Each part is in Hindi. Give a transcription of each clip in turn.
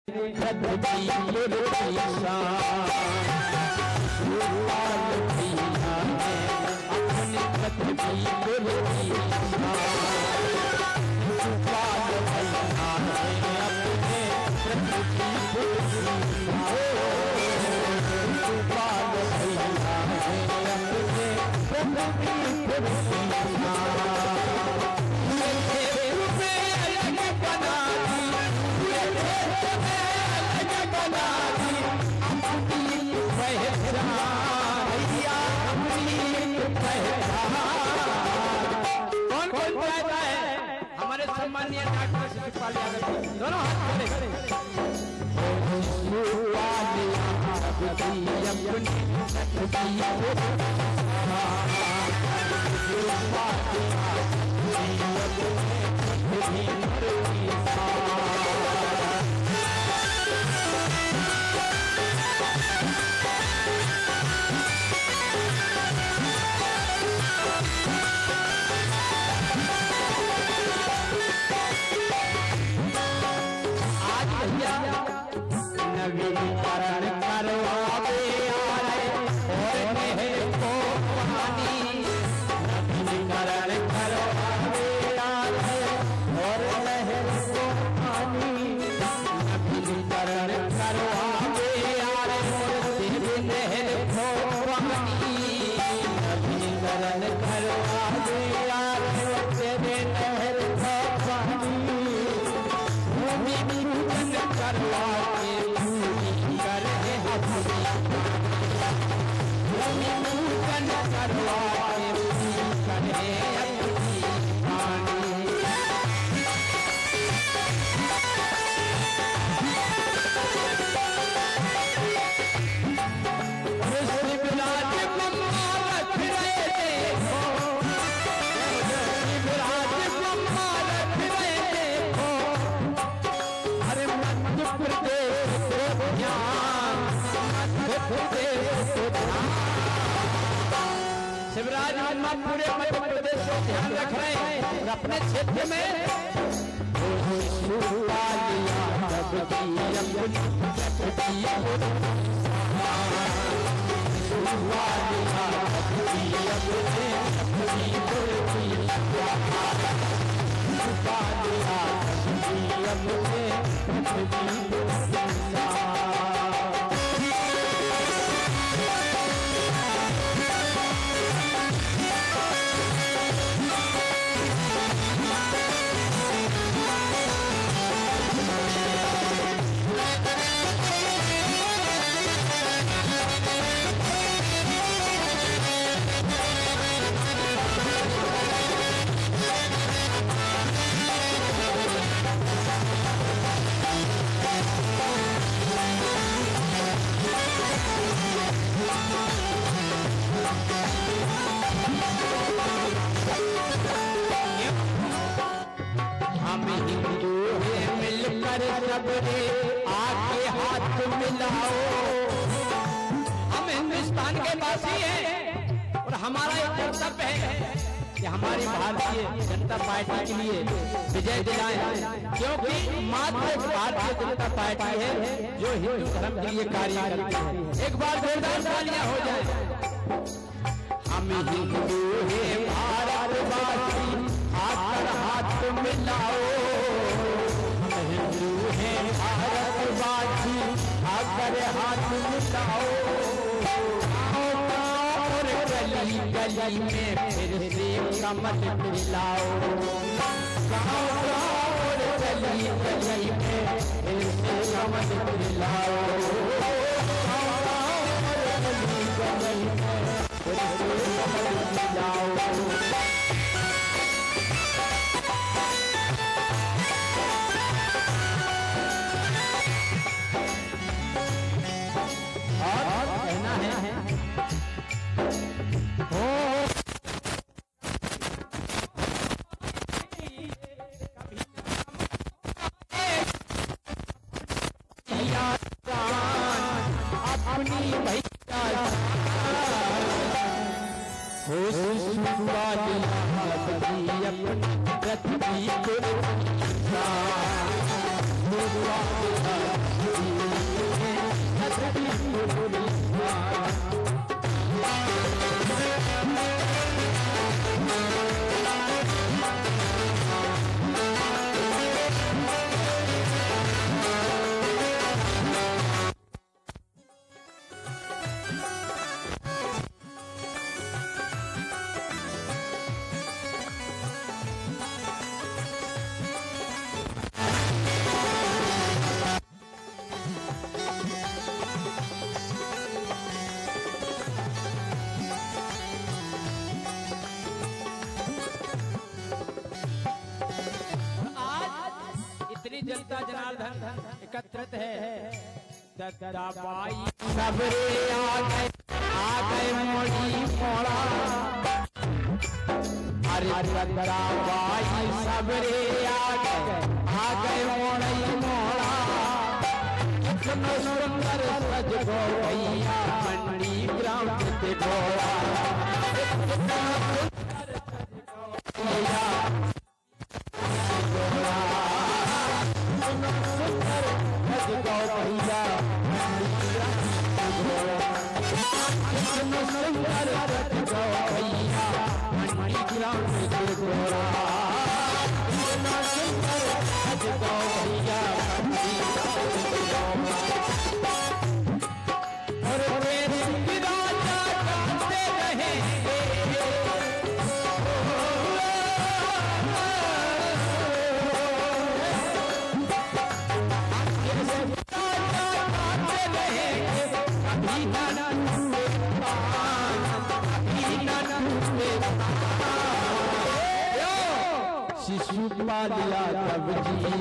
दोनों हाथ खड़े नवीनीकरण करवावे आए और महल को पानी, नवीनीकरण करवावे आए और महल को पानी, नवीनीकरण करवावे आए और तेरे महल को पानी, नवीनीकरण करवावे आए और तेरे महल को पानी, भूमि पूजन करवा शिवराज वर्मा पूरे मध्य प्रदेश को ध्यान रख रहे हैं और अपने क्षेत्र में आके हाथ मिलाओ। हम हिंदुस्तान के वासी हैं और हमारा एक कर्तव्य है कि हमारी भारतीय जनता पार्टी के लिए विजय दिलाएं, क्योंकि मात्र भारतीय जनता पार्टी है जो हिंदू धर्म के लिए कार्य करती है। एक बार जोरदार तालियां हो जाए। हम हिंदू हैं भारतवासी, आकर हाथ मिलाओ। भारतवासी आकर हाथ मिलाओ। और गली गली में फिर से कमल खिलाओ। और गली गली में फिर से कमल खिलाओ। और गली गली में फिर से कमल खिलाओ। अपनी भैया पृथ्वी को एकत्रित है। दद्दाबाई सबरे आ गए मोड़ी मोड़ा, अरे दद्दाबाई सबरे आ गए मोड़ी मोड़ा, कितना सुंदर सज गो भैया मंडी ग्राम पे घोड़ा, कितना सुंदर सज गो भैया शिशुपालिया तब जी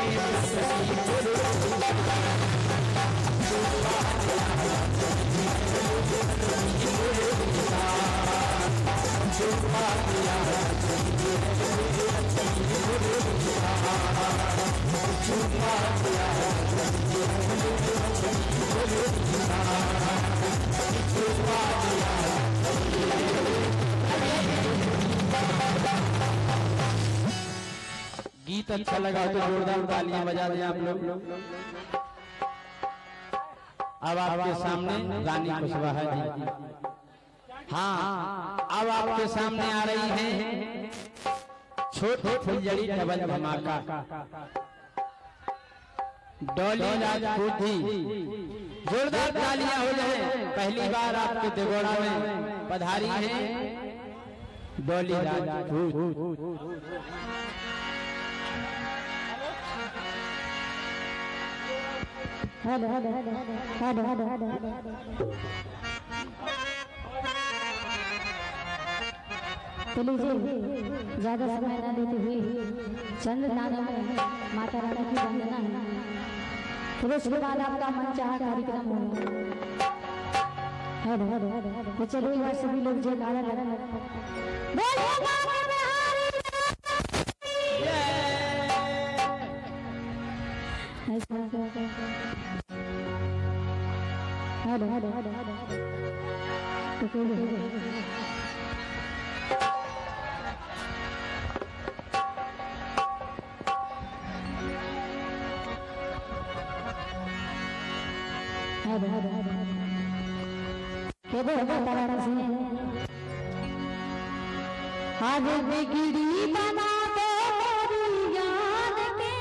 गीत अच्छा लगा तो जोरदार तालियां बजा दें आप लोग। अब आपके सामने रानी कुशवाहा जी, हाँ अब आपके सामने आ रही हैं छोटी फुलझड़ी डबल धमाका डॉली राजपूत जी। जोरदार तालियां हो जाए। पहली बार आपके देगोड़ा में पधारी हैं डॉली राजपूत। चलिए ज्यादा समय न लेते हुए चंद्र दानों में माता रानी की वंदना है, फिर उसके बाद आपका मनचाहा कार्यक्रम होगा। तो चलिए सभी लोग जयकारा आज बिगड़ी बना दो मेरी याद के,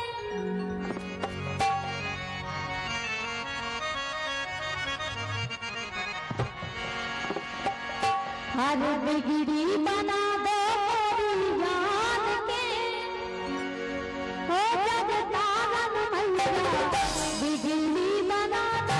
आज बिगड़ी बना दो मेरी याद के, हो जग तारन मैया बिगड़ी बना दो,